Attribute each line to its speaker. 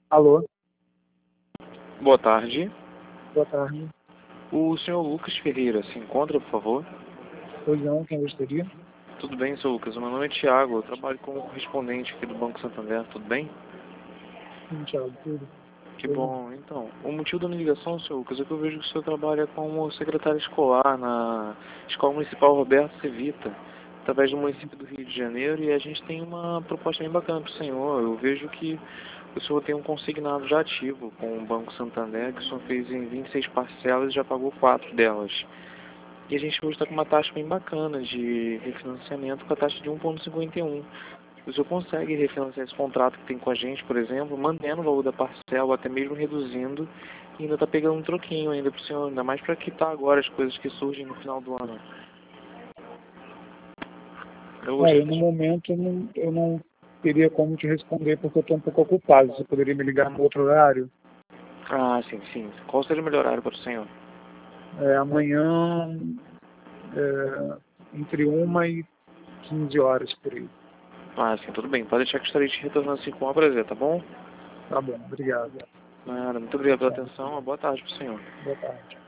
Speaker 1: Alô,
Speaker 2: Boa tarde.
Speaker 1: boa tarde.
Speaker 2: O senhor Lucas Ferreira se encontra, por favor?
Speaker 1: Pois não, quem gostaria?
Speaker 2: Tudo bem, senhor Lucas? O meu nome é Thiago, eu trabalho como correspondente aqui do Banco Santander, tudo bem?
Speaker 1: Sim, Thiago, tudo.
Speaker 2: Que
Speaker 1: Pois não.
Speaker 2: bom. Então, o motivo da minha ligação, senhor Lucas, é que eu vejo que o senhor trabalha como secretário escolar na Escola Municipal Roberto Cevita, através do município do Rio de Janeiro, e a gente tem uma proposta bem bacana para o senhor. Eu vejo que o senhor tem um consignado já ativo com o Banco Santander, que o senhor fez em 26 parcelas e já pagou 4 delas. E a gente hoje está com uma taxa bem bacana de refinanciamento com a taxa de 1,51. O senhor consegue refinanciar esse contrato que tem com a gente, por exemplo, mantendo o valor da parcela, ou até mesmo reduzindo, e ainda está pegando um troquinho ainda para o senhor, ainda mais para quitar agora as coisas que surgem no final do ano. Eu
Speaker 1: Olha,
Speaker 2: gostaria
Speaker 1: no
Speaker 2: de...
Speaker 1: momento eu não teria como te responder porque eu estou um pouco ocupado. Você poderia me ligar no outro horário?
Speaker 2: Ah, sim, sim. Qual seria o melhor horário para o senhor?
Speaker 1: Amanhã, entre 1 e 15 horas por aí.
Speaker 2: Ah, sim, tudo bem. Pode deixar que eu estarei te retornando assim com o prazer, tá bom?
Speaker 1: Tá bom, obrigado.
Speaker 2: Nada, muito obrigado pela
Speaker 1: Tchau,
Speaker 2: atenção. Uma boa tarde para o senhor.
Speaker 1: boa tarde.